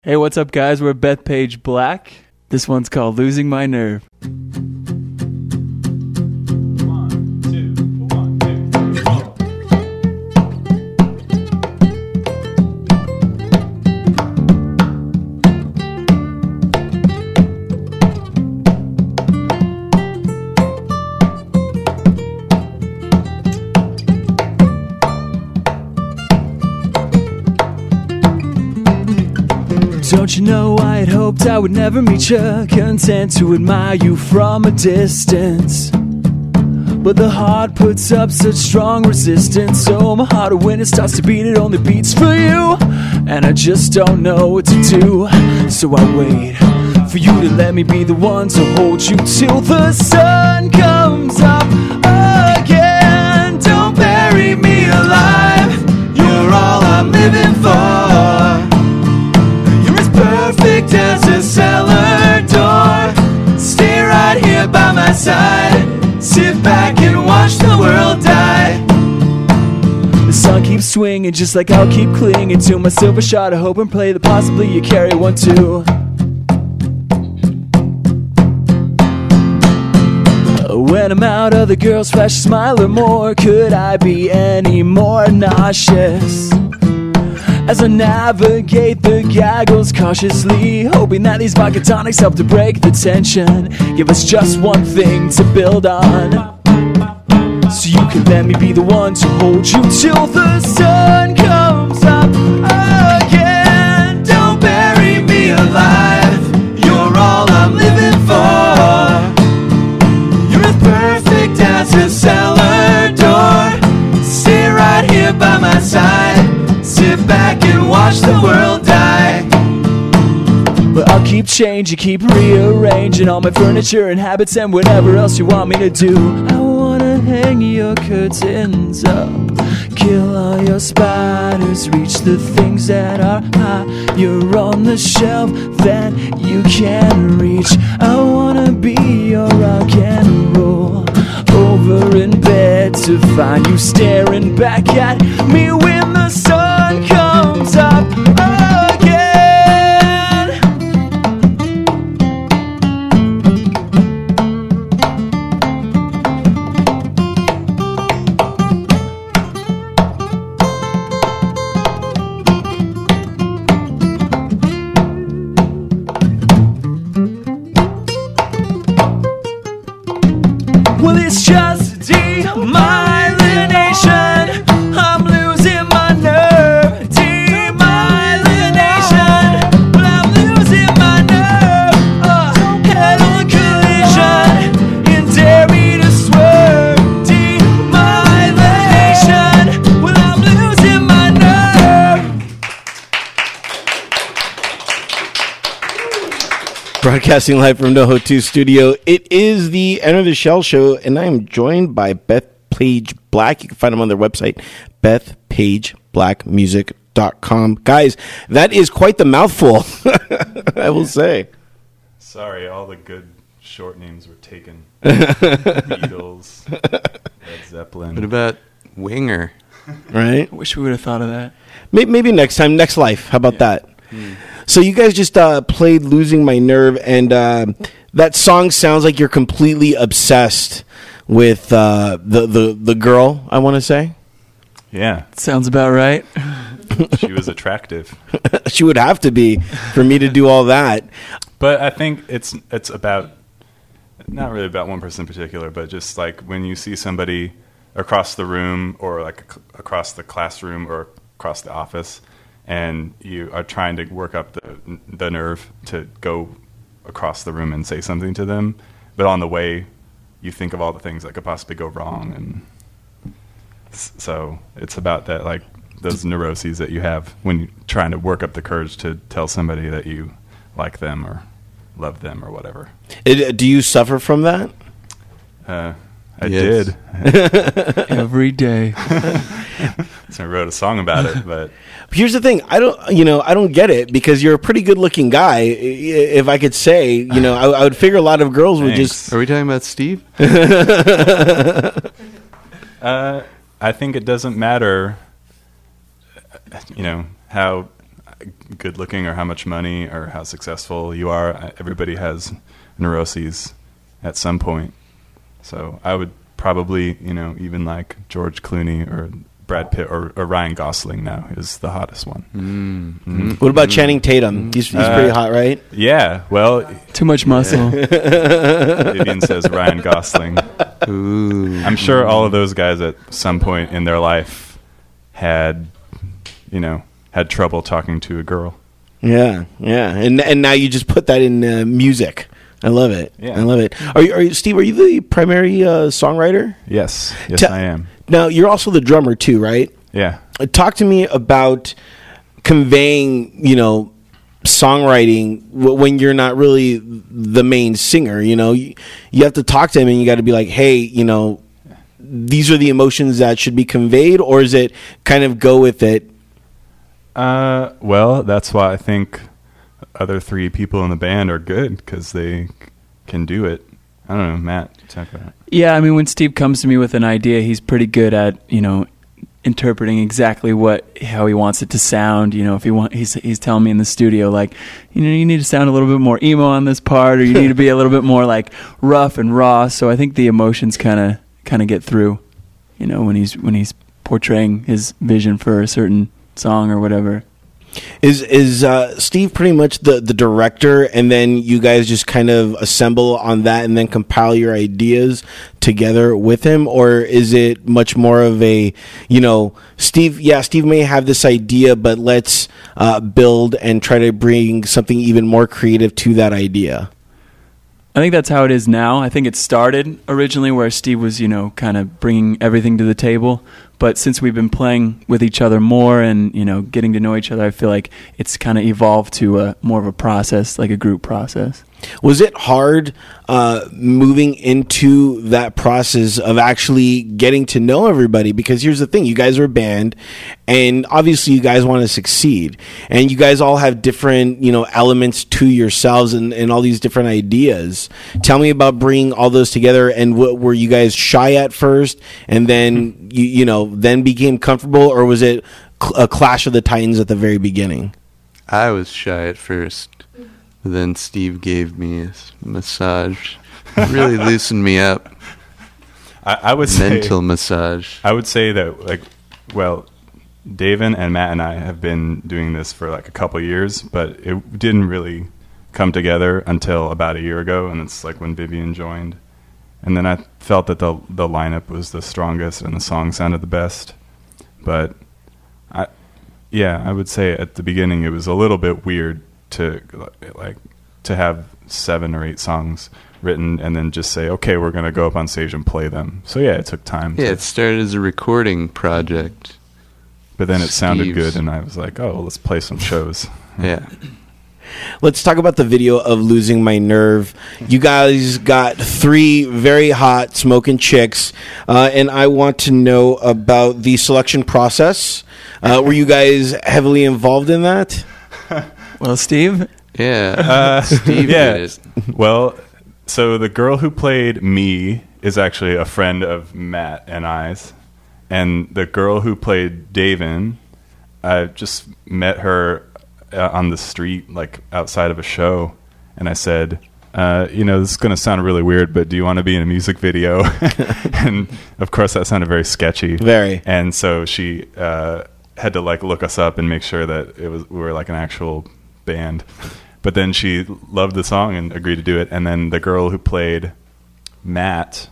Hey, what's up, guys? We're Bethpage Black. This one's called Losing My Nerve. Don't you know I had hoped I would never meet you, content to admire you from a distance. But the heart puts up such strong resistance, so my heart when it starts to beat, it only beats for you. And I just don't know what to do, so I wait for you to let me be the one to hold you till the sun comes up again. Don't bury me alive, you're all I'm living for. Perfect as a cellar door. Stay right here by my side. Sit back and watch the world die. The sun keeps swinging just like I'll keep clinging to my silver shot of hope and play that possibly you carry one too. When I'm out, other girls flash a smile or more. Could I be any more nauseous? As I navigate the gaggles cautiously, hoping that these vodka tonics help to break the tension. Give us just one thing to build on, so you can let me be the one to hold you till the sun comes up again. Don't bury me alive, you're all I'm living for. You're as perfect as a cellar door. Stay right here by my side. Sit back and watch the world die. But I'll keep changing, keep rearranging all my furniture and habits and whatever else you want me to do. I wanna hang your curtains up, kill all your spiders, reach the things that are high. You're on the shelf that you can reach. I wanna be your rock and roll, over in bed to find you staring back at me when the sun comes up again. Well, it's just demyelination. I'm losing my nerve. Demyelination. Well, I'm losing my nerve. Head on collision and dare me to swerve. Demyelination. Well, I'm losing my nerve. Broadcasting live from NoHo 2 studio. It is the Enter the Shell show, and I am joined by Bethpage Black. You can find them on their website, bethpageblackmusic.com. Guys, that is quite the mouthful, I will say. Sorry, all the good short names were taken. Beatles, Led Zeppelin. What about Winger? Right? Wish we would have thought of that. Maybe next time, next life. How about that? So you guys just played Losing My Nerve, and that song sounds like you're completely obsessed with the girl, I want to say. Yeah, Sounds about right. she was attractive. She would have to be for me to do all that. But I think it's about, not really about one person in particular, but just like when you see somebody across the room or like across the classroom or across the office, and you are trying to work up the nerve to go across the room and say something to them, but on the way you think of all the things that could possibly go wrong, and so it's about that, like those neuroses that you have when you're trying to work up the courage to tell somebody that you like them or love them or whatever. Do you suffer from that? I did. Every day. So I wrote a song about it, but Here's the thing. I don't get it, because you're a pretty good looking guy. If I could say, I would figure a lot of girls would just. Are we talking about Steve? I think it doesn't matter, how good looking or how much money or how successful you are. Everybody has neuroses at some point. So I would probably, even like George Clooney or Brad Pitt or Ryan Gosling now is the hottest one. What about Channing Tatum? He's pretty hot, right? Yeah, well, Too much muscle. Vivian says Ryan Gosling. Ooh. I'm sure all of those guys at some point in their life had trouble talking to a girl. Yeah, and now you just put that in music. I love it. Yeah. I love it. Are you Steve? Are you the primary songwriter? Yes, I am. Now you're also the drummer too, right? Yeah. Talk to me about conveying, songwriting when you're not really the main singer. You have to talk to him, and you got to be like, hey, these are the emotions that should be conveyed, or is it kind of go with it? Well, that's why I think other three people in the band are good, because they can do it. I don't know, Matt, talk about it. Yeah, I mean, when Steve comes to me with an idea, he's pretty good at, interpreting exactly how he wants it to sound. If he's telling me in the studio, like, you need to sound a little bit more emo on this part, or you need to be a little bit more like rough and raw. So I think the emotions kind of get through, when he's portraying his vision for a certain song or whatever. Is Steve pretty much the director, and then you guys just kind of assemble on that and then compile your ideas together with him? Or is it much more of a, Steve may have this idea, but let's build and try to bring something even more creative to that idea? I think that's how it is now. I think it started originally where Steve was, kind of bringing everything to the table. But since we've been playing with each other more and, getting to know each other, I feel like it's kind of evolved to more of a process, like a group process. Was it hard moving into that process of actually getting to know everybody? Because here's the thing, you guys are a band, and obviously you guys want to succeed, and you guys all have different, elements to yourselves and all these different ideas. Tell me about bringing all those together, and what were you guys shy at first, and then then became comfortable, or was it a clash of the titans at the very beginning? I was shy at first. Then Steve gave me a massage. Really loosened me up. I would say mental massage. I would say that, David and Matt and I have been doing this for like a couple of years, but it didn't really come together until about a year ago, and it's like when Vivian joined. And then I felt that the lineup was the strongest and the song sounded the best. But I would say at the beginning it was a little bit weird to have 7 or 8 songs written and then just say, okay, we're going to go up on stage and play them. So yeah, it took time. Yeah, it started as a recording project. But then it sounded good, and I was like, oh, let's play some shows. Yeah. Let's talk about the video of Losing My Nerve. You guys got 3 very hot smoking chicks, and I want to know about the selection process. Were you guys heavily involved in that? Well, Steve? Yeah. Steve did it. Well, so the girl who played me is actually a friend of Matt and I's. And the girl who played Davin, I just met her on the street, like outside of a show. And I said, this is going to sound really weird, but do you want to be in a music video? And of course that sounded very sketchy. Very. And so she had to look us up and make sure that we were like an actual band. But then she loved the song and agreed to do it. And then the girl who played Matt,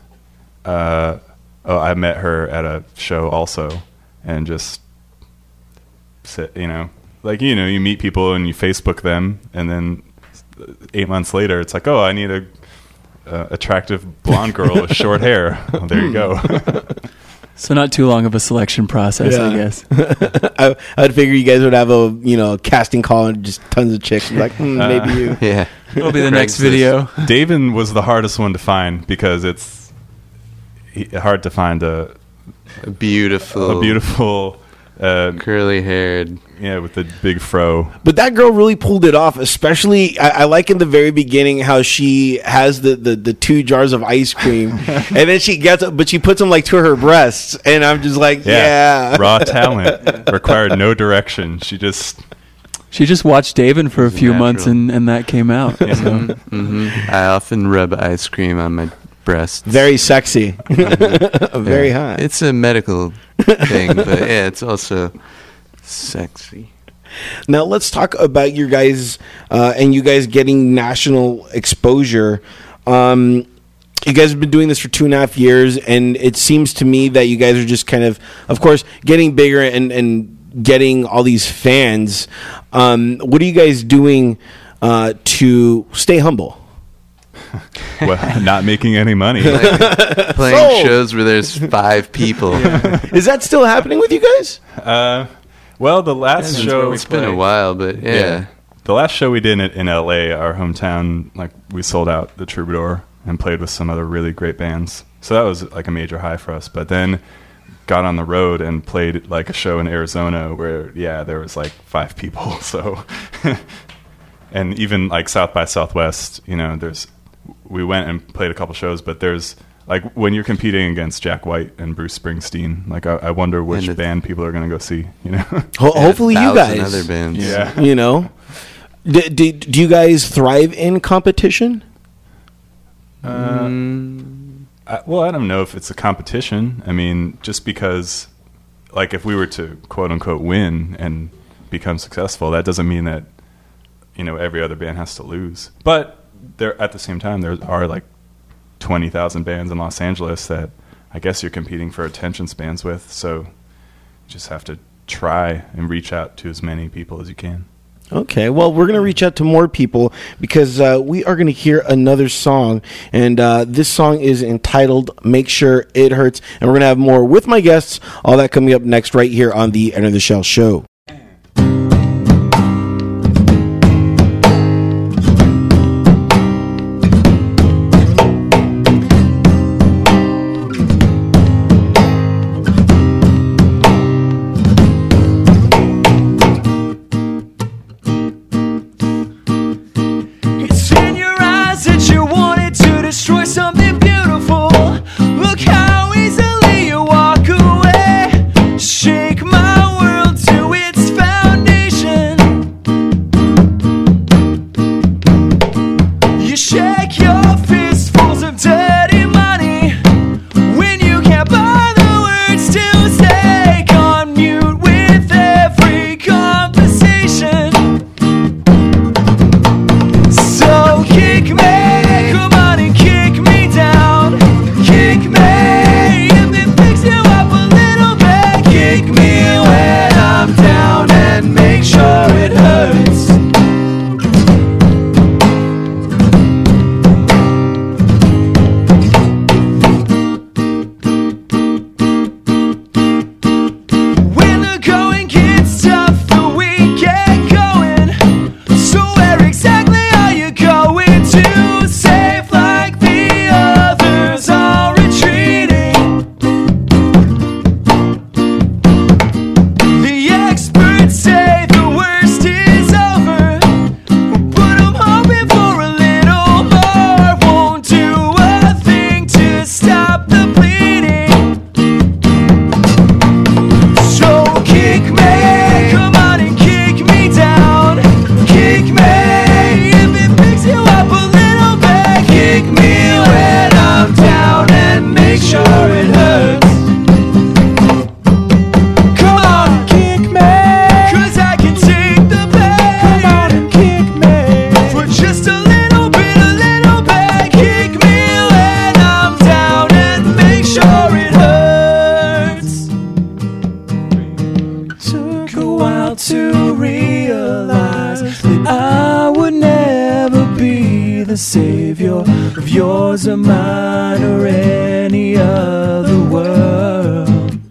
I met her at a show also, and just said, you meet people and you Facebook them, and then 8 months later it's like, oh, I need a attractive blonde girl with short hair. Well, there you go. So not too long of a selection process, Yeah. I guess. I would figure you guys would have a casting call and just tons of chicks. Like, maybe you. Yeah. It'll be the next Craigslist. video. Davin was the hardest one to find because it's hard to find a beautiful curly-haired. Yeah, with the big fro. But that girl really pulled it off. Especially, I like in the very beginning how she has the 2 jars of ice cream, and then she puts them to her breasts, and I'm just like, yeah. Raw talent required no direction. She just She just watched David for a few months, natural. and that came out. So. I often rub ice cream on my breasts. Very sexy. Very hot. It's a medical thing, but yeah, it's also sexy. Now let's talk about your guys and you guys getting national exposure. You guys have been doing this for 2.5 years, and it seems to me that you guys are just kind of course, getting bigger and getting all these fans. What are you guys doing to stay humble? Well, not making any money. Like playing Sold. shows where there's 5 people. Is that still happening with you guys? Well, the last Depends show where we It's been a while, but yeah. The last show we did in LA, our hometown, like we sold out the Troubadour and played with some other really great bands. So that was like a major high for us. But then got on the road and played like a show in Arizona where there was like 5 people. So and even like South by Southwest, we went and played a couple shows, but there's like when you're competing against Jack White and Bruce Springsteen, like I wonder which band people are going to go see, Hopefully you 1,000 guys. other bands. Yeah. Do you guys thrive in competition? Well, I don't know if it's a competition. I mean, just because, like, if we were to quote unquote win and become successful, that doesn't mean that every other band has to lose. But there, at the same time, there are like 20,000 bands in Los Angeles that I guess you're competing for attention spans with. So you just have to try and reach out to as many people as you can. Okay, well, we're going to reach out to more people because we are going to hear another song, and this song is entitled Make Sure It Hurts, and we're going to have more with my guests, all that coming up next right here on the Enter the Shell Show. Savior of yours or mine or any other world.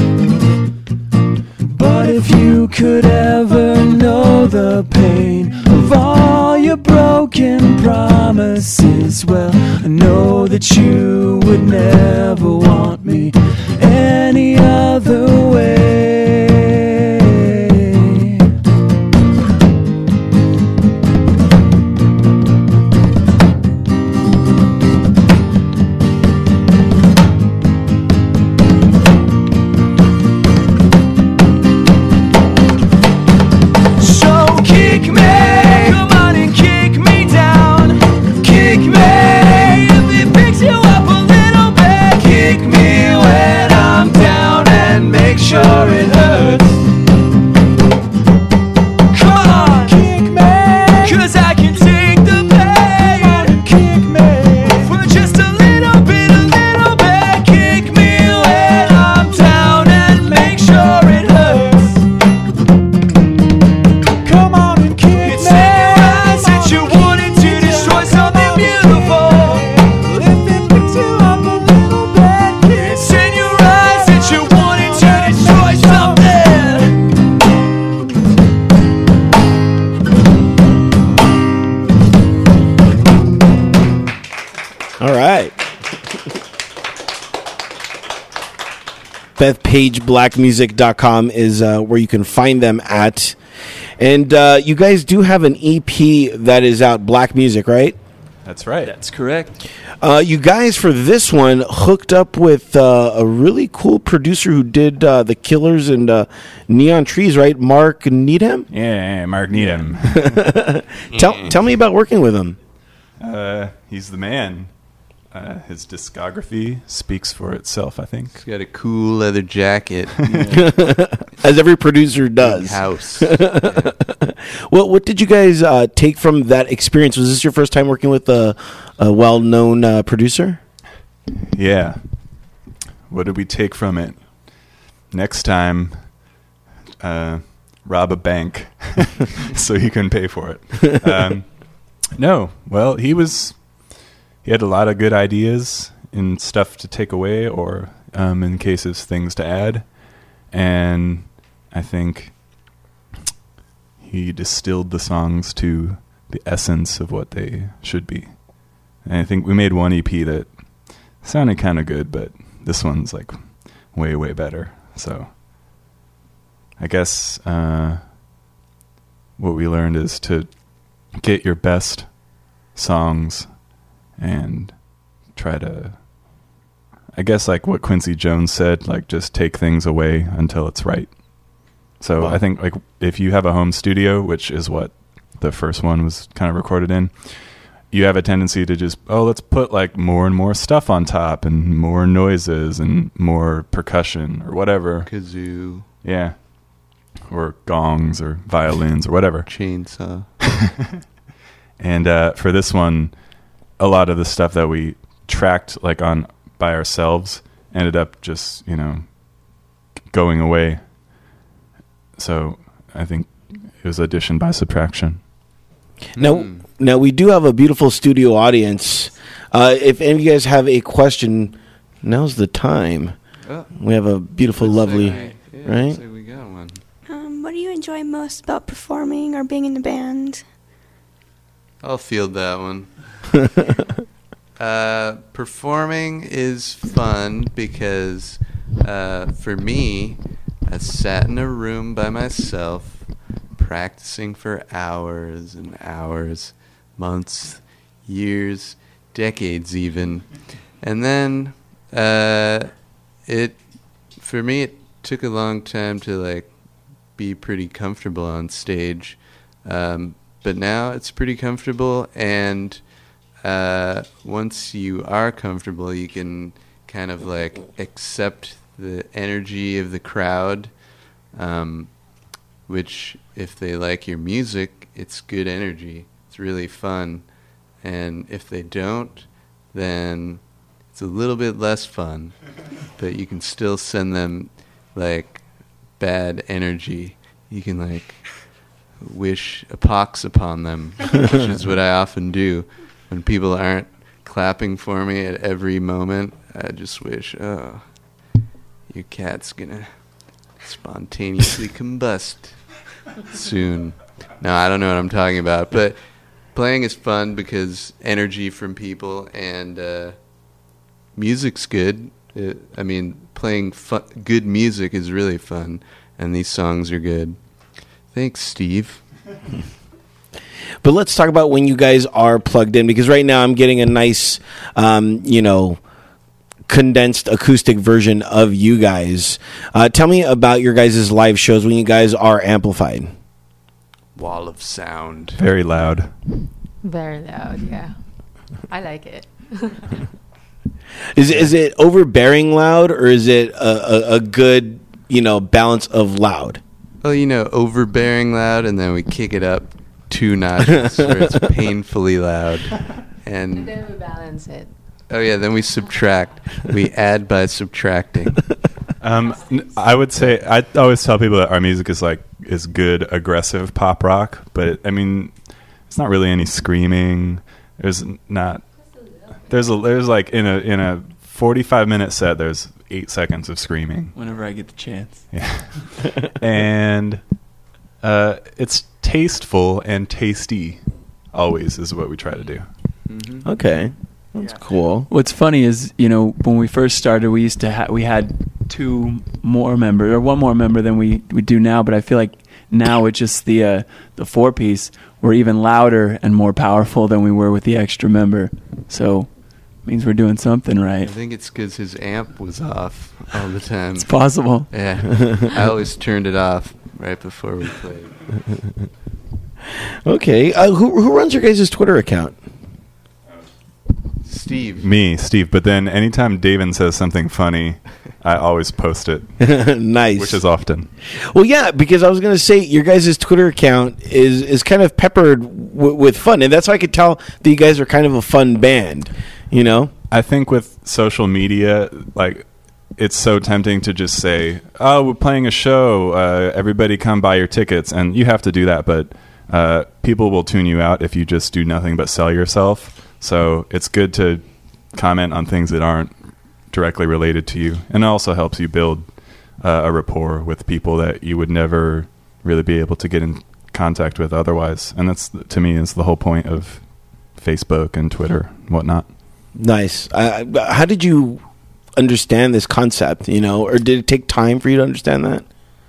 But if you could ever know the pain of all your broken promises, well, I know that you would never want me any other way. So BethPageBlackMusic.com is where you can find them at. And you guys do have an EP that is out, Black Music, right? That's right. That's correct. You guys, for this one, hooked up with a really cool producer who did The Killers and Neon Trees, right? Mark Needham? Yeah, Mark Needham. Tell me about working with him. He's the man. His discography speaks for itself, I think. He's got a cool leather jacket. As every producer does. House. Well, what did you guys take from that experience? Was this your first time working with a well-known producer? Yeah. What did we take from it? Next time, rob a bank so you can pay for it. No. Well, he had a lot of good ideas and stuff to take away or in cases things to add. And I think he distilled the songs to the essence of what they should be. And I think we made one EP that sounded kind of good, but this one's like way, way better. So I guess what we learned is to get your best songs and try to, I guess, like what Quincy Jones said, like just take things away until it's right. So wow. I think like if you have a home studio, which is what the first one was kind of recorded in, you have a tendency to just, let's put like more and more stuff on top and more noises and more percussion or whatever. Kazoo. Yeah. Or gongs or violins or whatever. Chainsaw. And for this one, a lot of the stuff that we tracked like on by ourselves ended up just, going away. So I think it was addition by subtraction. Now we do have a beautiful studio audience. If any of you guys have a question, now's the time. We have a beautiful, lovely, right? Looks like we got one. What do you enjoy most about performing or being in the band? I'll field that one. Performing is fun because for me, I sat in a room by myself practicing for hours and hours, months, years, decades even. And then for me it took a long time to like be pretty comfortable on stage. But now it's pretty comfortable, and once you are comfortable, you can kind of like accept the energy of the crowd, which if they like your music, it's good energy. It's really fun. And if they don't, then it's a little bit less fun, but you can still send them like bad energy. You can like wish a pox upon them, which is what I often do when people aren't clapping for me at every moment. I just wish, your cat's gonna spontaneously combust soon. No, I don't know what I'm talking about, but playing is fun because energy from people, and music's good. Playing good music is really fun, and these songs are good. Thanks, Steve. But let's talk about when you guys are plugged in, because right now I'm getting a nice, condensed acoustic version of you guys. Tell me about your guys' live shows when you guys are amplified. Wall of sound. Very loud. Very loud, yeah. I like it. Is it overbearing loud, or is it a good, balance of loud? Well, overbearing loud, and then we kick it up 2 notches where it's painfully loud. And then we balance it. Oh, yeah, then we subtract. We add by subtracting. I would say, I always tell people that our music is good, aggressive pop rock, but, it's not really any screaming. There's like in a 45-minute set, there's 8 seconds of screaming. Whenever I get the chance. Yeah. And it's tasteful and tasty, always, is what we try to do. Okay. That's cool. What's funny is, when we first started, we had two more members, or one more member than we do now, but I feel like now with just the 4-piece, we're even louder and more powerful than we were with the extra member. So means we're doing something right. I think it's because his amp was off all the time. It's possible. Yeah, I always turned it off right before we played. Okay, who runs your guys' Twitter account? Steve. But then anytime David says something funny, I always post it. Nice. Which is often. Well, yeah, because I was going to say your guys' Twitter account is kind of peppered with fun, and that's how I could tell that you guys are kind of a fun band, you know? I think with social media, like, it's so tempting to just say, oh, we're playing a show, everybody come buy your tickets, and you have to do that, but people will tune you out if you just do nothing but sell yourself. So it's good to comment on things that aren't directly related to you, and it also helps you build a rapport with people that you would never really be able to get in contact with otherwise. And that's, to me, is the whole point of Facebook and Twitter and whatnot. Nice. How did you understand this concept, you know, or did it take time for you to understand that?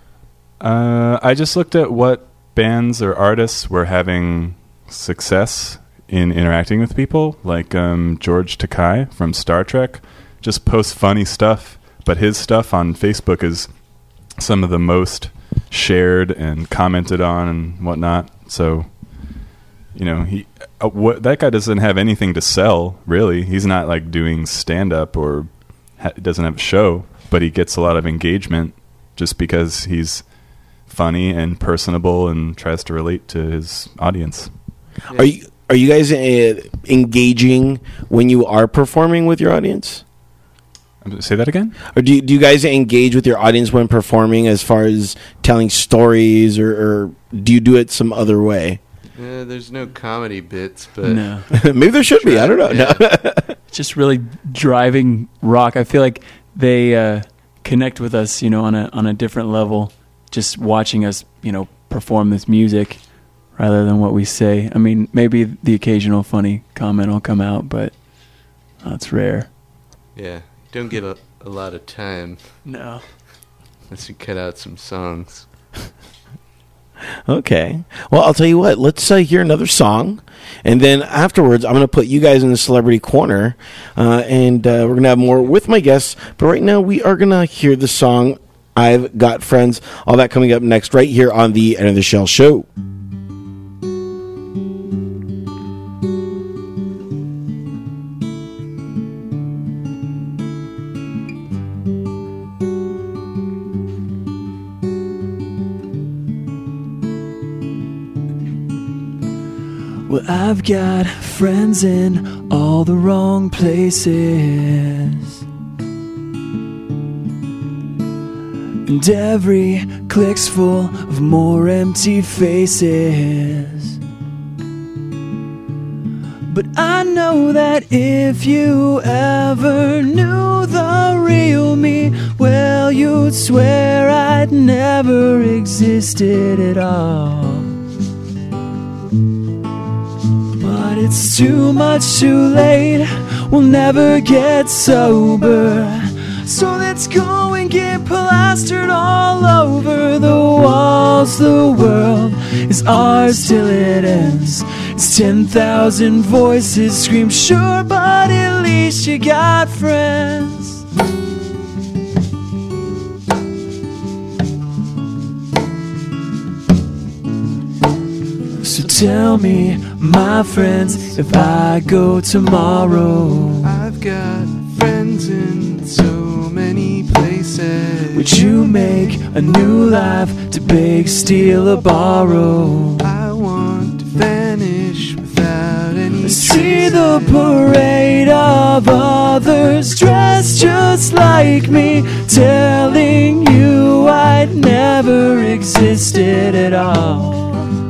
I just looked at what bands or artists were having success in interacting with people, like George Takei from Star Trek just posts funny stuff, but his stuff on Facebook is some of the most shared and commented on and whatnot. So, you know, that guy doesn't have anything to sell, really. He's not like doing stand-up or doesn't have a show, but he gets a lot of engagement just because he's funny and personable and tries to relate to his audience. Yeah. Are you guys engaging when you are performing with your audience? Say that again? Or do you guys engage with your audience when performing as far as telling stories, or do you do it some other way? There's no comedy bits, but No. Maybe there should be. I don't know. Yeah. No. Just really driving rock. I feel like they connect with us, you know, on a different level, just watching us, you know, perform this music rather than what we say. I mean, maybe the occasional funny comment will come out, but that's rare. yeah, don't get a lot of time No. unless you cut out some songs. Okay. Well, I'll tell you what. Let's hear another song, and then afterwards, I'm going to put you guys in the celebrity corner, and we're going to have more with my guests. But right now, we are going to hear the song "I've Got Friends." All that coming up next, right here on the End of the Shell Show. Well, I've got friends in all the wrong places, and every click's full of more empty faces. But I know that if you ever knew the real me, well, you'd swear I'd never existed at all. But it's too much too late, we'll never get sober. So let's go and get plastered all over the walls. The world is ours till it ends. It's 10,000 voices scream, sure, but at least you got friends. So tell me, my friends, if I go tomorrow, I've got friends in so many places. would you make a new life to beg, steal, or borrow? I want to vanish without any See the parade of others dressed just like me, telling you I'd never existed at all.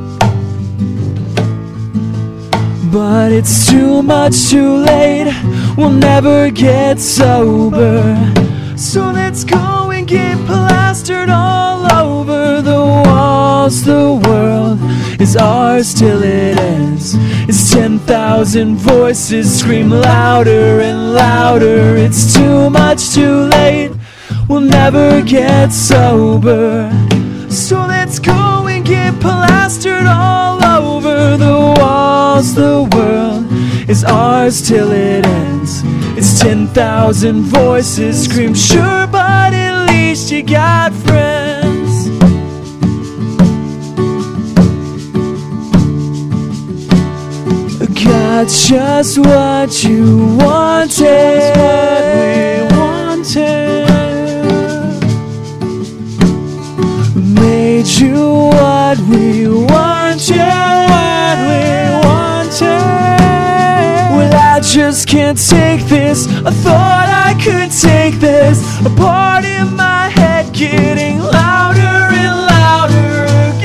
But it's too much too late, we'll never get sober. So let's go and get plastered all over the walls. The world is ours till it ends. It's 10,000 voices scream louder and louder. It's too much too late, we'll never get sober. So let's go and get plastered all over the walls. The world is ours till it ends. It's 10,000 voices scream, sure, but at least you got friends. Got just what you wanted. Made you what we wanted. Well, I just can't take this. I thought I could take this. A part in my head getting louder and louder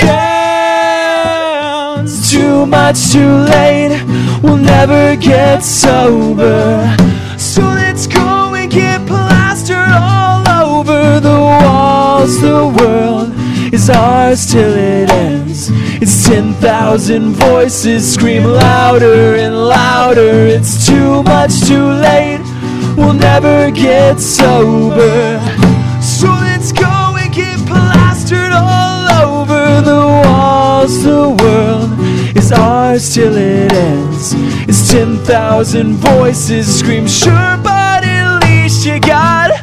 again. It's too much, too late. We'll never get sober. So let's go and get plastered all over the walls. The world is ours till it ends. It's 10,000 voices scream louder and louder. It's too much, too late. We'll never get sober. So let's go and get plastered all over the walls. The world is ours till it ends. It's 10,000 voices scream, sure, but at least you got.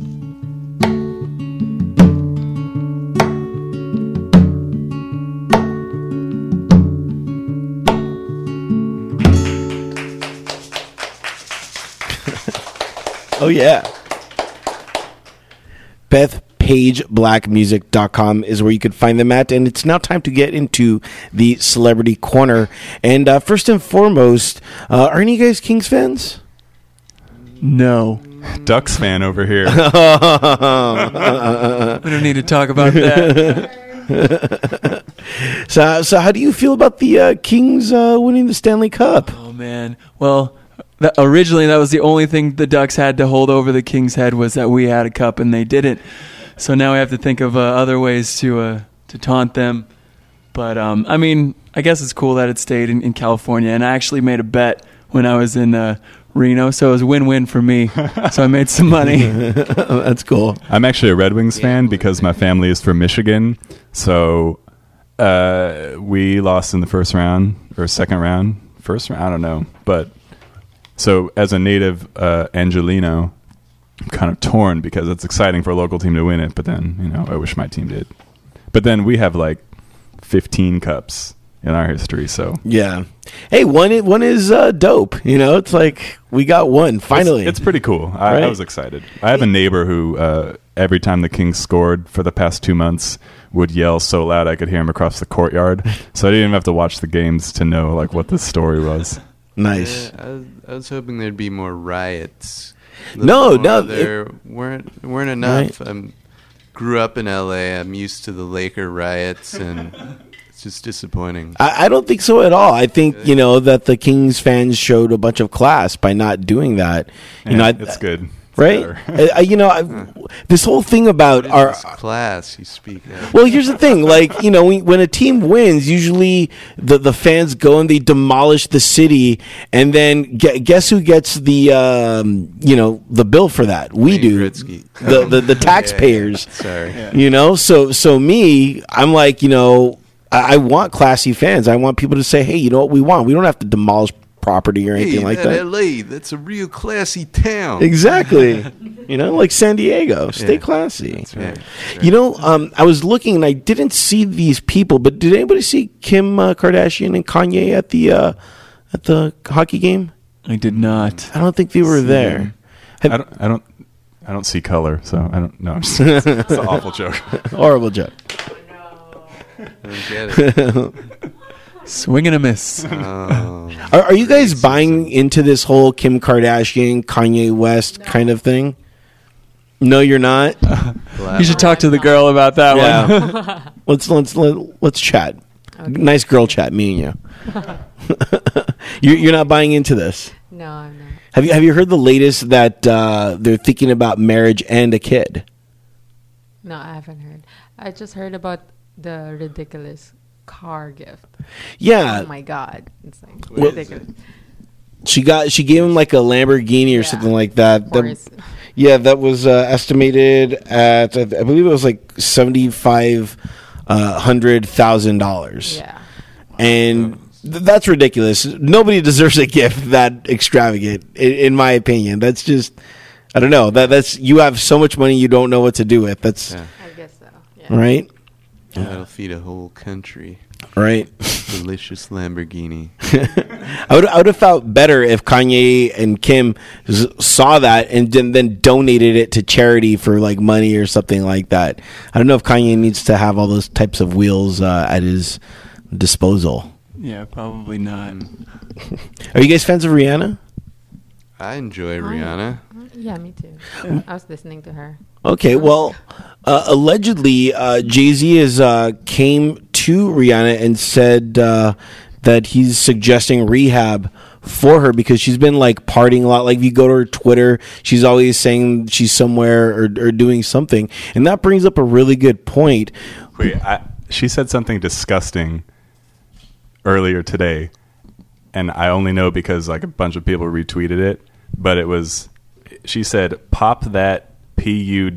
Oh, yeah. BethPageBlackMusic.com is where you could find them at. And it's now time to get into the Celebrity Corner. And first and foremost, are any of you guys Kings fans? No. Ducks fan over here. We don't need to talk about that. So how do you feel about the Kings winning the Stanley Cup? Oh, man. Well, originally that was the only thing the Ducks had to hold over the Kings' head, was that we had a cup and they didn't. So now we have to think of other ways to taunt them. But, I mean, I guess it's cool that it stayed in California. And I actually made a bet when I was in Reno, so it was a win-win for me. So I made some money. That's cool. I'm actually a Red Wings fan because my family is from Michigan. So we lost in the first round or second round. First round, I don't know. But so as a native Angelino, I'm kind of torn because it's exciting for a local team to win it. But then, I wish my team did. But then we have like 15 cups in our history, so yeah. Hey, one is dope. It's like we got one finally. It's pretty cool. I was excited. I have a neighbor who every time the Kings scored for the past 2 months would yell so loud I could hear him across the courtyard. So I didn't even have to watch the games to know like what the story was. Nice. I was hoping there'd be more riots. No, there weren't enough. Right. Grew up in LA. I'm used to the Laker riots, and it's just disappointing. I don't think so at all. I think that the Kings fans showed a bunch of class by not doing that. It's good. Right? This whole thing about our class you speak of. Well, here's the thing. Like, when a team wins, usually the fans go and they demolish the city, and then guess who gets the the bill for that? We do. The taxpayers. Sorry. So me, I'm like, I want classy fans. I want people to say, hey, you know what we want? We don't have to demolish property or anything like that. LA, that's a real classy town. Exactly. Like San Diego. Stay classy. That's right. I was looking and I didn't see these people, but did anybody see Kim Kardashian and Kanye at the hockey game? I did not. I don't think they were there. I don't see color, so I don't know. It's an awful joke. Horrible joke. I don't get it. Swing and a miss. Are you guys buying into this whole Kim Kardashian, Kanye West kind of thing? No, you're not. You should talk to the girl about that one. Let's chat. Okay. Nice girl chat, me and you. You're not buying into this. No, I'm not. Have you heard the latest that they're thinking about marriage and a kid? No, I haven't heard. I just heard about the ridiculous car gift. Yeah. Oh my God, it's like ridiculous. She gave him like a Lamborghini or something like that. Yeah, that was estimated at, I believe it was like $7,500,000. Yeah. And that's ridiculous. Nobody deserves a gift that extravagant, in my opinion. That's just, I don't know. That's you have so much money you don't know what to do with. That's I guess so. Yeah. right. That'll feed a whole country. Right. Delicious Lamborghini. I would have felt better if Kanye and Kim saw that and then donated it to charity for like money or something like that. I don't know if Kanye needs to have all those types of wheels at his disposal. Yeah, probably not. Are you guys fans of Rihanna? I enjoy Rihanna. Yeah, me too. I was listening to her. Okay, well, allegedly, Jay-Z came to Rihanna and said that he's suggesting rehab for her because she's been like partying a lot. Like if you go to her Twitter, she's always saying she's somewhere or doing something, and that brings up a really good point. Wait, she said something disgusting earlier today, and I only know because like a bunch of people retweeted it. But she said, "Pop that PU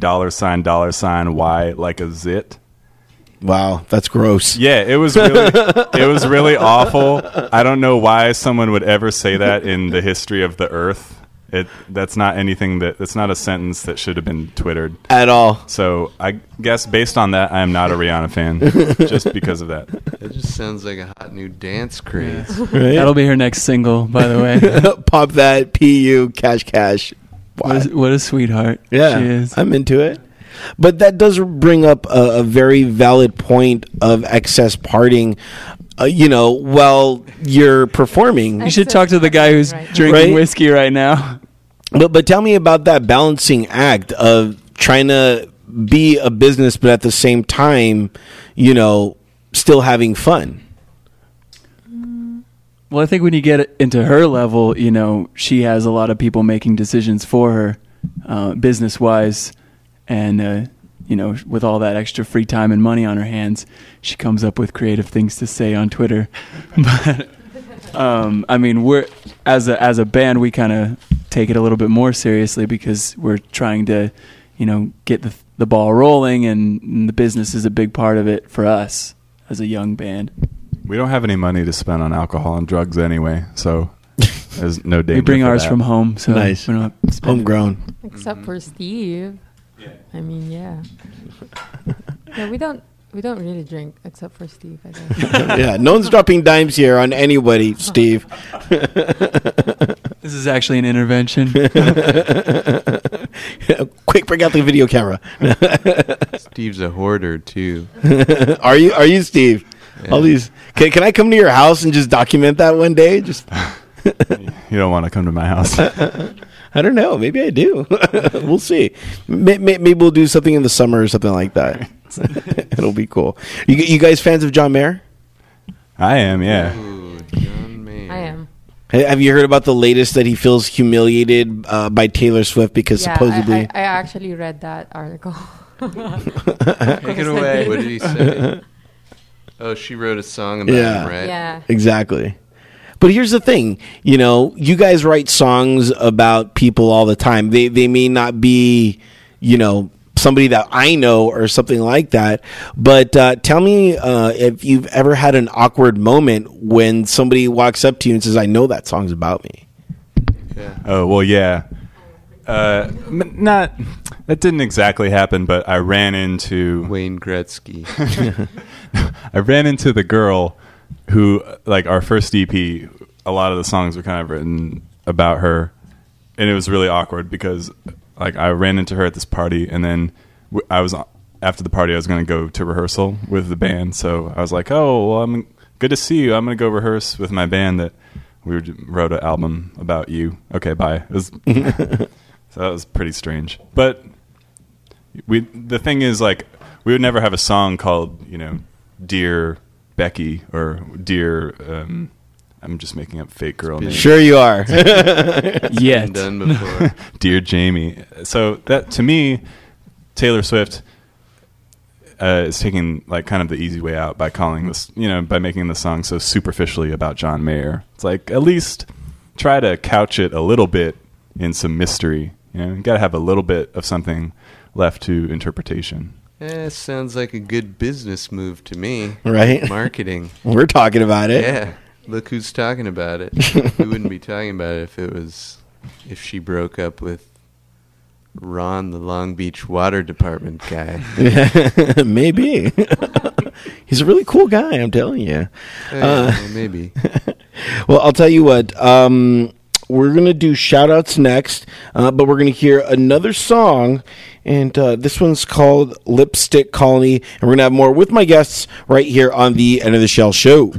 $$Y like a zit." Wow, that's gross. Yeah, it was really awful. I don't know why someone would ever say that in the history of the earth. That's not a sentence that should have been twittered At all. So I guess based on that, I am not a Rihanna fan just because of that. It just sounds like a hot new dance craze. Right? That'll be her next single, by the way. Pop that PU cash. What a sweetheart Yeah, she is. I'm into it. But that does bring up a very valid point of excess partying. While you're performing. You should talk to the guy who's drinking Right? whiskey right now. But tell me about that balancing act of trying to be a business, but at the same time, still having fun. Well, I think when you get into her level, she has a lot of people making decisions for her, business-wise, and with all that extra free time and money on her hands, she comes up with creative things to say on Twitter. But we're as a band, we kind of take it a little bit more seriously because we're trying to, get the ball rolling, and the business is a big part of it for us as a young band. We don't have any money to spend on alcohol and drugs anyway, so there's no danger. We bring for ours that. from home, so Nice. we don't have to spend it. Homegrown. Except for Steve. I mean, yeah. No, we don't really drink except for Steve, I guess. Yeah, no one's dropping dimes here on anybody, Steve. This is actually an intervention. Quick, bring out the video camera. Steve's a hoarder too. Are you Steve? Yeah. All these. Can I come to your house and just document that one day? Just You don't want to come to my house. I don't know. Maybe I do. We'll see. Maybe we'll do something in the summer or something like that. It'll be cool. You guys fans of John Mayer? I am, yeah. Ooh, John Mayer. I am. Have you heard about the latest that he feels humiliated by Taylor Swift because Yeah, supposedly I actually read that article. Take it away. What did he say? Oh, she wrote a song about Yeah. him, right? Yeah. Exactly. But here's the thing, you guys write songs about people all the time. They may not be, somebody that I know or something like that. But tell me if you've ever had an awkward moment when somebody walks up to you and says, "I know that song's about me." Yeah. Oh, well, yeah. That didn't exactly happen, but I ran into Wayne Gretzky. the girl who, like, our first EP, a lot of the songs were kind of written about her, and it was really awkward because, like, I ran into her at this party, and then after the party, I was going to go to rehearsal with the band, so I was like, "Oh, well, I'm good to see you. I'm going to go rehearse with my band that we wrote an album about you. Okay, bye." So that was pretty strange, but the thing is, like, we would never have a song called, Dear Becky or Dear, I'm just making up fake girl names. Sure you are. Yet. Done before. Dear Jamie. So that, to me, Taylor Swift is taking, like, kind of the easy way out by calling this, by making the song so superficially about John Mayer. It's like, at least try to couch it a little bit in some mystery, You got to have a little bit of something left to interpretation. Sounds like a good business move to me. Right? Marketing. We're talking about it. Yeah. Look who's talking about it. We wouldn't be talking about it if she broke up with Ron, the Long Beach Water Department guy. Maybe. He's a really cool guy, I'm telling you. Maybe. Well, I'll tell you what. We're going to do shout-outs next, but we're going to hear another song, and this one's called Lipstick Colony, and we're going to have more with my guests right here on the End of the Shell Show.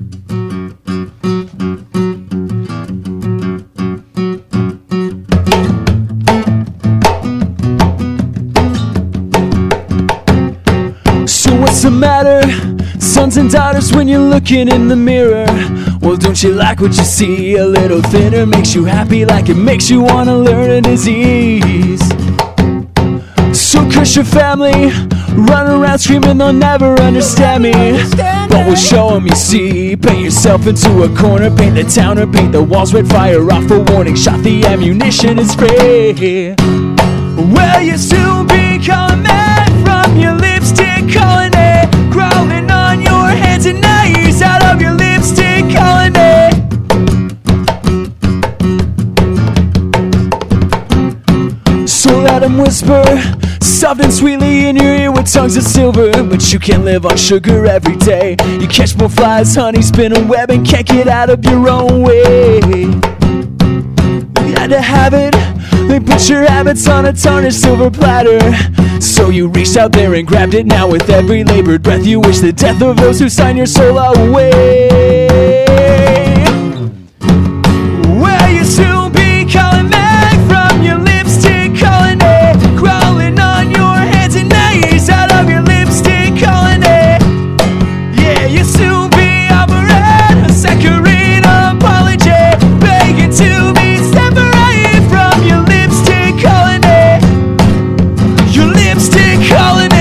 So what's the matter, sons and daughters, when you're looking in the mirror? Well, don't you like what you see? A little thinner makes you happy, like it makes you want to learn a disease. So curse your family, run around screaming they'll never understand me. But we'll show them, you see. Paint yourself into a corner, paint the town or paint the walls red, fire off a warning shot, the ammunition is free. Well, you soon become mad from your lipstick colony, crawling on your hands and knees out of your lipstick colony. So let them whisper soft and sweetly in your ear with tongues of silver. But you can't live on sugar every day. You catch more flies, honey, spin a web and can't get out of your own way. You had to have it. They put your habits on a tarnished silver platter. So you reached out there and grabbed it. Now with every labored breath you wish the death of those who sign your soul away. Well, you soon be calling back from your lipstick colony, crawling on your hands and knees out of your lipstick colony. Yeah, you soon be offering a saccharine apology, begging to be separated from your lipstick colony. Your lipstick colony.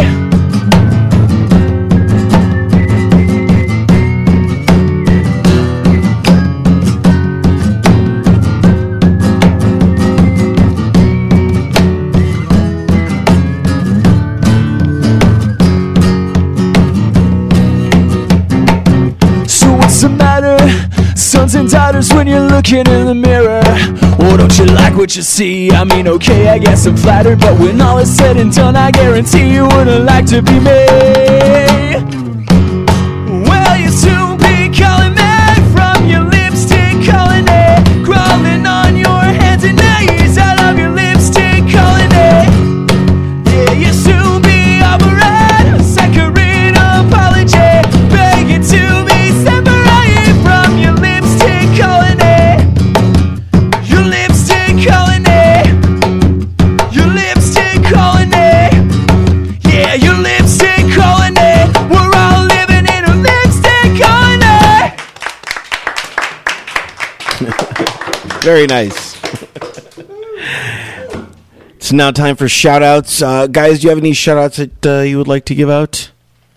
So what's the matter, sons and daughters, when you're looking in the mirror? Well, don't you like what you see? I mean, okay, I guess I'm flattered, but when all is said and done, I guarantee you wouldn't like to be me. Well, you soon be calling back from your lipstick colony, crawling on your hands and knees out of your lipstick colony. Yeah, you soon be offering a saccharine apology, begging to be separated from your lipstick colony. Your lipstick colony. Your lipstick colony. Yeah, your lipstick colony. We're all living in a lipstick colony. Very nice. It's now time for shout-outs. Guys, do you have any shout-outs that you would like to give out?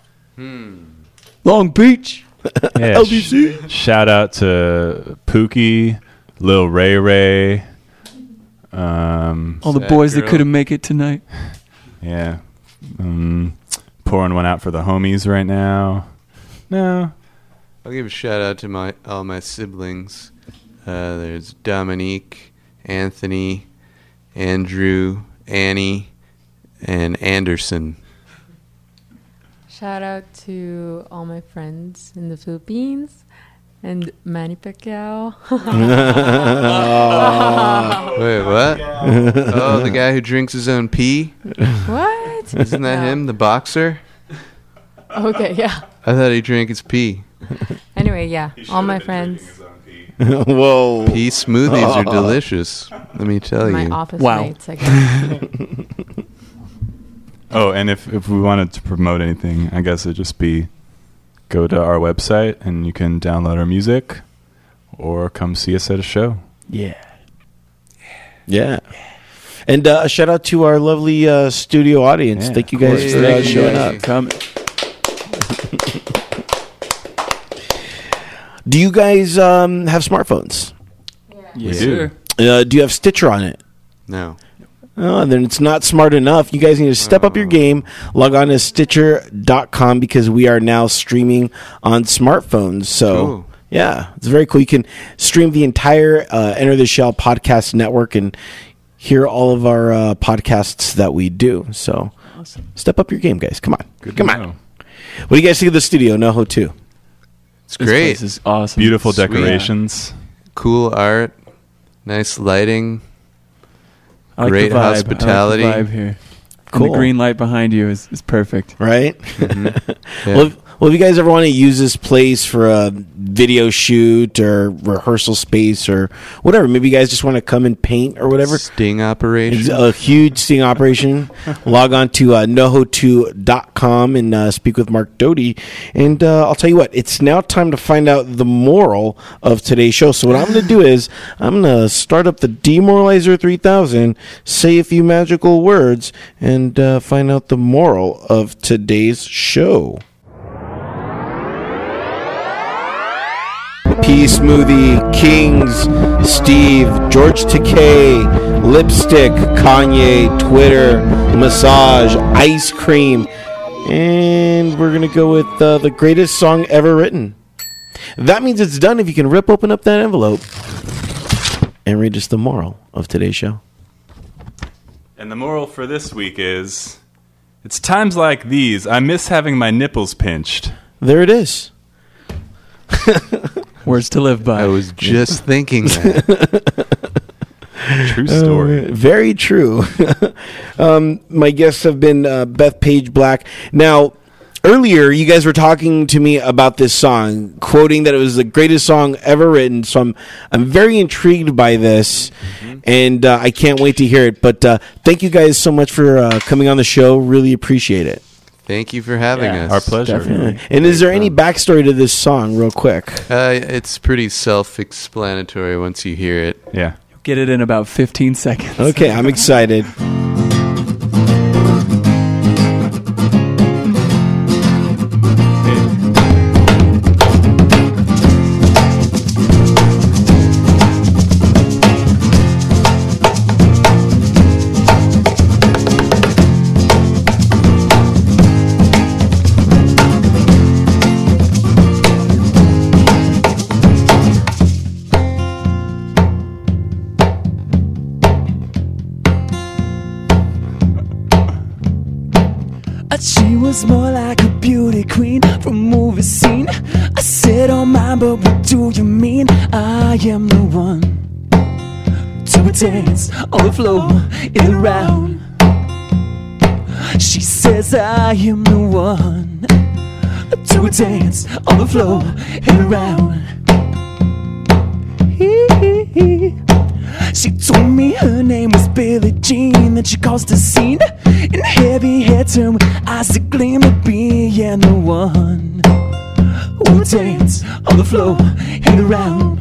Long Beach. Yeah, LBC. Shout out to Pookie, Lil Ray Ray. All the Sad boys that girl. couldn't make it tonight. Yeah. Pouring one out for the homies right now. No. I'll give a shout out to all my siblings. There's Dominique, Anthony, Andrew, Annie, and Anderson. Shout out to all my friends in the Philippines and Manny Pacquiao. Wait, what? Oh, the guy who drinks his own pee? What? Isn't that No. him, the boxer? Okay, yeah. I thought he drank his pee. Anyway, yeah, all my friends, Whoa. Pea smoothies are delicious. Let me tell my you. office Wow. mates, I guess. Oh, and if we wanted to promote anything, I guess it'd just be go to our website and you can download our music or come see us at a show. Yeah. Yeah. And a shout out to our lovely studio audience. Yeah, Thank you of guys course. for Thank you showing guys. up. Coming. Do you guys have smartphones? Yes, do. sir. Do you have Stitcher on it? No. Oh, then it's not smart enough. You guys need to step up your game. Log on to Stitcher.com because we are now streaming on smartphones. So, Cool. yeah, it's very cool. You can stream the entire Enter the Shell podcast network and hear all of our podcasts that we do. So, step up your game, guys. Come on. Good Come to on. know. What do you guys think of the studio, NoHo 2? It's This great. place is awesome. Beautiful Sweet. decorations. Cool art, nice lighting. I like Great the vibe. hospitality. I like the vibe here. And Cool. the green light behind you is perfect. Right? Yeah. Well, if you guys ever want to use this place for a video shoot or rehearsal space or whatever, maybe you guys just want to come and paint or whatever. Sting It's operation. a huge sting operation. Log on to noho2.com and speak with Mark Doty. And I'll tell you what, it's now time to find out the moral of today's show. So what I'm going to do is I'm going to start up the Demoralizer 3000, say a few magical words, and find out the moral of today's show. Pea Smoothie, Kings, Steve, George Takei, Lipstick, Kanye, Twitter, Massage, Ice Cream, and we're going to go with the greatest song ever written. That means it's done if you can rip open up that envelope and read us the moral of today's show. And the moral for this week is, it's times like these I miss having my nipples pinched. There it is. Words to live by. I was just thinking that. True story. Very true. My guests have been Beth Page Black. Now, earlier you guys were talking to me about this song, quoting that it was the greatest song ever written. So I'm very intrigued by this, and I can't wait to hear it. But thank you guys so much for coming on the show. Really appreciate it. Thank you for having Yeah. us. Our pleasure. Definitely. And is there any backstory to this song, real quick? It's pretty self-explanatory once you hear it. Yeah. Get it in about 15 seconds. Okay, I'm excited. She was more like a beauty queen from a movie scene. I said, oh mine, but what do you mean? I am the one to dance on the floor in a round. She says I am the one to dance on the floor in a round. She told me her name was Billie Jean, that she caused a scene in heavy hair turned with eyes that gleam to be and the one who dance on the floor and around.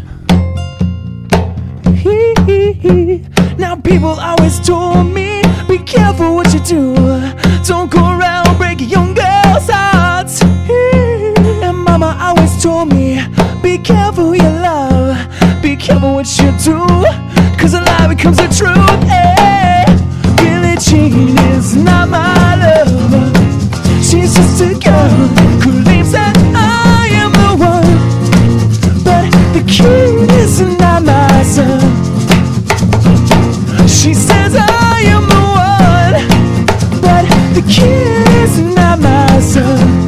Now people always told me, be careful what you do, don't go around breaking young girls' hearts. And mama always told me, be careful who you love, be careful what you do, cause a lie becomes a truth. Hey, Billie Jean is not my lover, she's just a girl who believes that I am the one. But the kid is not my son. She says I am the one, but the kid is not my son.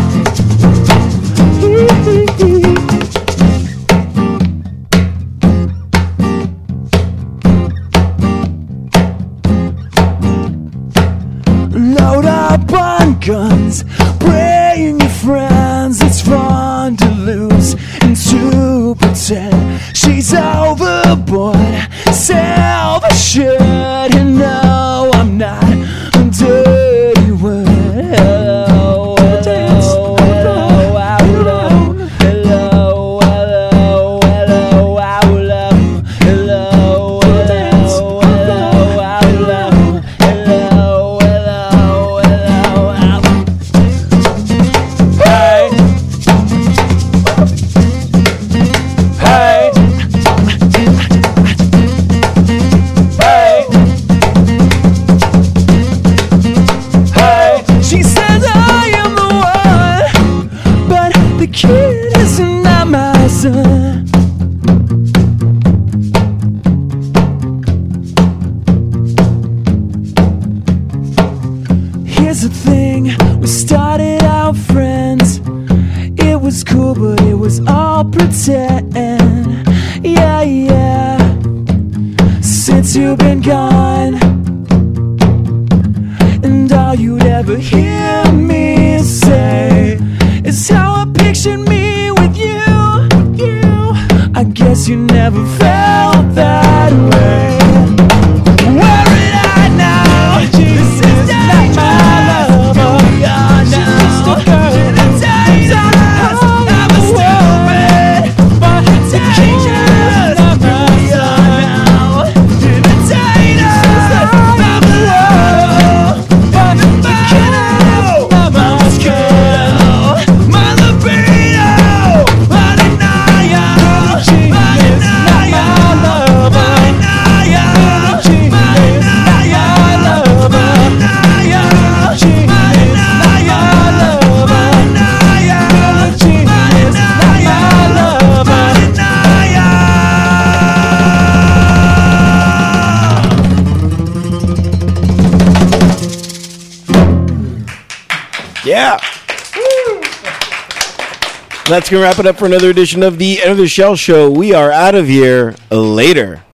Load up on guns, bring your friends. It's fun to lose and to pretend she's overboard, self-assured. And no, I'm not a dirty word. since you've been gone. And all you'd ever hear me say is how I pictured me with you. I guess you never felt that way. Where did I now? This is not my love. We are now. And I tell you I'm a stupid, but it's dangerous. We are now. And I tell you I'm alone, but the killer, my skill, my libido, my denial, my denial, my denial, Yeah. That's going to wrap it up for another edition of the Enter the Shell Show. We are out of here later.